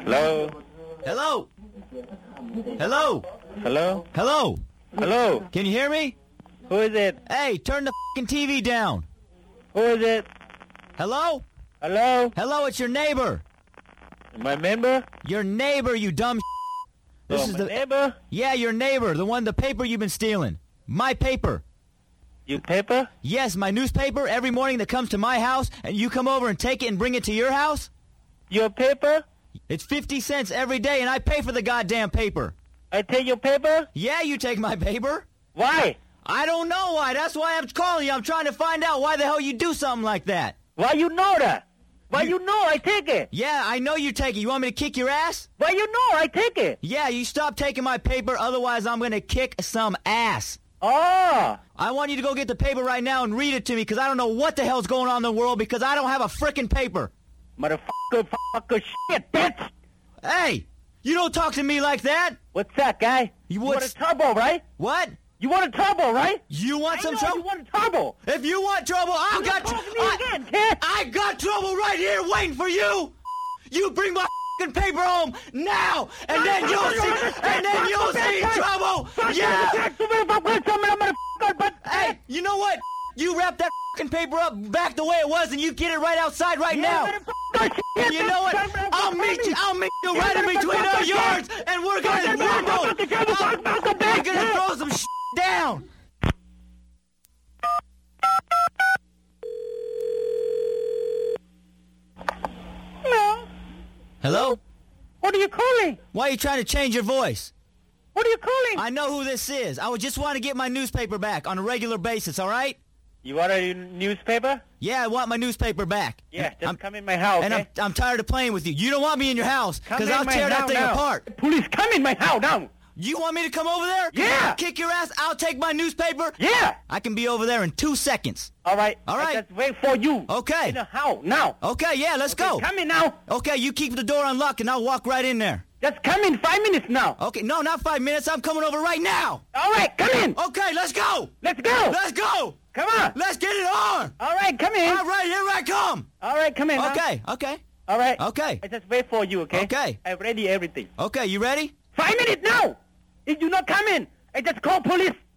Hello? Hello? Hello? Hello? Hello? Hello? Can you hear me? Who is it? Hey, turn the fucking TV down. Who is it? Hello? Hello? Hello, it's your neighbor. My member? Your neighbor, you dumb This is my the neighbor? Yeah, your neighbor, the paper you've been stealing. My paper. You paper? Yes, my newspaper every morning that comes to my house, and you come over and take it and bring it to your house? Your paper? It's 50 cents every day, and I pay for the goddamn paper. I take your paper? Yeah, you take my paper. Why? I don't know why. That's why I'm calling you. I'm trying to find out why the hell you do something like that. Why you know that? Why you know I take it? Yeah, I know you take it. You want me to kick your ass? Why you know I take it? Yeah, you stop taking my paper, otherwise I'm going to kick some ass. Oh! I want you to go get the paper right now and read it to me, because I don't know what the hell's going on in the world, because I don't have a frickin' paper. Motherfucker, shit, bitch! Hey, you don't talk to me like that. What's that, guy? You want a turbo, right? What? You want a turbo, right? You want some trouble? You want a turbo. If you want trouble, I got trouble right here waiting for you. You bring my fucking paper home now, and then you'll see trouble. Yeah. Hey, you know what? You wrap that fucking paper up back the way it was, and you get it right outside right now. And you know what? I'll meet you right in between our yards, and we're gonna rumble. We're gonna throw some shit down. No. Hello? What are you calling? Why are you trying to change your voice? What are you calling? I know who this is. I would just want to get my newspaper back on a regular basis, all right? You want a newspaper? Yeah, I want my newspaper back. Yeah, just come in my house, and okay? I'm tired of playing with you. You don't want me in your house, because I'll tear that thing apart. Police, come in my house now. You want me to come over there? Yeah. Kick your ass, I'll take my newspaper? Yeah. I can be over there in 2 seconds. All right. All right. I just wait for you. Okay. In the house, now. Okay, yeah, let's go. Come in now. Okay, you keep the door unlocked, and I'll walk right in there. Just come in 5 minutes now. Okay, no, not 5 minutes. I'm coming over right now. All right, come in. Okay, let's go. Let's go. Let's go. Come on. Let's get it on. All right, come in. All right, here I come. All right, come in. Okay, okay. All right. Okay. I just wait for you, okay? Okay. I ready everything. Okay, you ready? 5 minutes now. If you not come in, I just call police.